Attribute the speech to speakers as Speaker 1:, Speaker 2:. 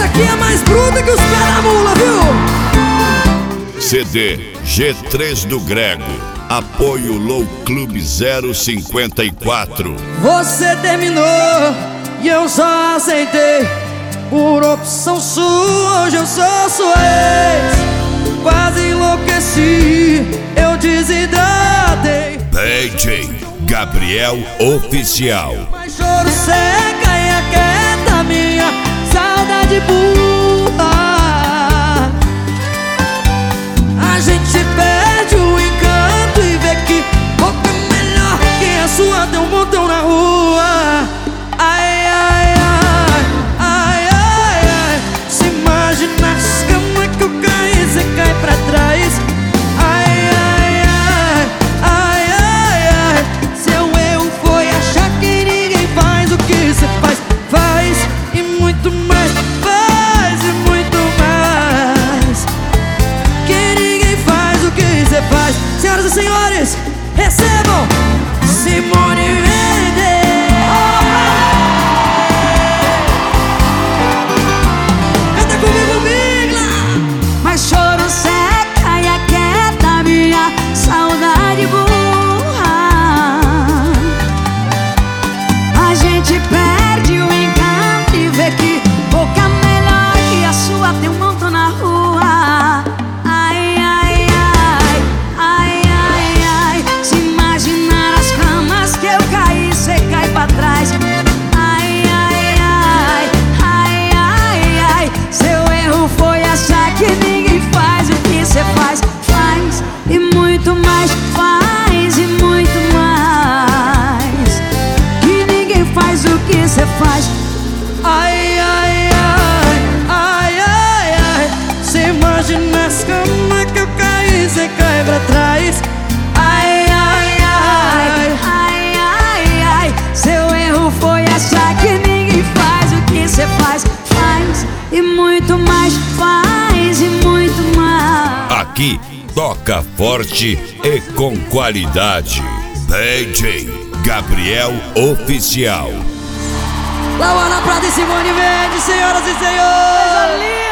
Speaker 1: Essa aqui é mais bruta que os pés da mula, viu?
Speaker 2: CD G3 do Grego. Apoio Low Club 054.
Speaker 1: Você terminou e eu só aceitei. Por opção sua, hoje eu sou sua ex. Quase enlouqueci, eu desidratei.
Speaker 2: DJ Gabriel Oficial.
Speaker 1: Mas choro seca e aquieta minha saudade burra. A gente perde o encanto e vê que boca melhor que a sua tem um montão na rua. Ai, ai, ai, ai, ai, ai. Se imagina as camas que eu caí, cê cai pra trás. Ai, ai, ai, ai, ai, ai. Seu erro foi achar que ninguém faz o que cê faz. Faz e muito mais, faz e muito mais. Que ninguém faz o que cê faz. Senhoras e senhores, recebam Simone Mendes. Canta comigo, Migla.
Speaker 3: Mas choro seca e aquieta minha saudade burra. A gente perde o encanto e vê que boca melhor que a sua tem um montão na rua. Ai, ai, ai, ai, ai, ai. Se imaginar as camas que eu caí, cê cai pra trás. Ai, ai, ai, ai, ai, ai. Seu erro foi achar que ninguém faz o que cê faz. Faz e muito mais, faz e muito mais. Que ninguém faz o que cê faz.
Speaker 1: Ai, ai, ai, ai, ai, ai. Cê imagina as camas que eu caí, cê cai pra trás. Ai, ai, ai,
Speaker 3: Ai, ai, ai. Seu erro foi achar que ninguém faz o que cê faz. Faz e muito mais, faz e muito mais.
Speaker 2: Aqui toca forte e com qualidade. DJ Gabriel Oficial.
Speaker 1: Lauana Prata e Simone Mendes, senhoras e senhores.